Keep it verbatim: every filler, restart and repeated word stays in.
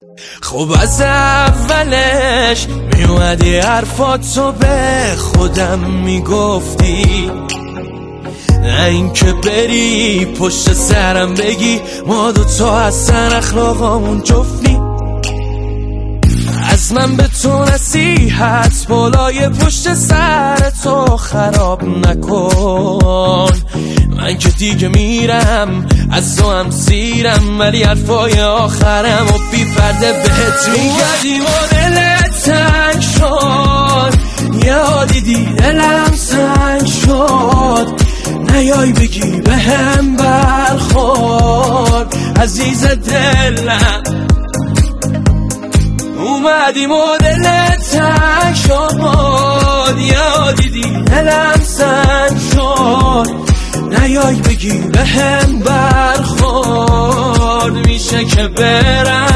خب از اولش میومدی حرفاتو به خودم میگفتی، نه اینکه بری پشت سرم بگی ما دوتا هستن اخلاقامون جفتی. از من به تو نصیحت بالای پشت سر تو خراب نکن، من که دیگه میرم از تو هم سیرم، ولی حرفای آخرم و بی پرده بهت میگردی و دلت تنگ شد، یادیدی دلم سنگ شد، نیای بگی به هم برخورد عزیز دلم. اومدیم و دلت تنگ شد، یادیدی دلم سنگ شد، نیای بگی به هم برخورد میشه که برم